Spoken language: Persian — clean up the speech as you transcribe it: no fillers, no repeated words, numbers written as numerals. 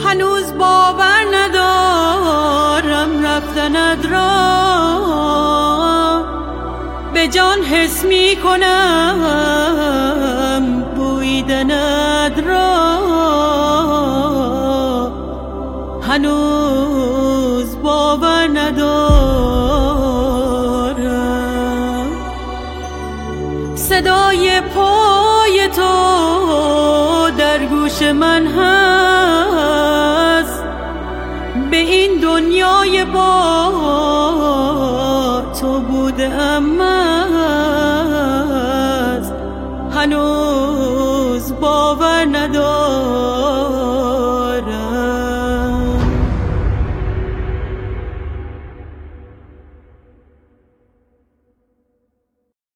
هنوز باور ندارم رفتنت را، به جان حس می کنم بویدنت را. هنوز باور ندارم. صدای پای تو در گوش من هست، به این دنیای با تو بودم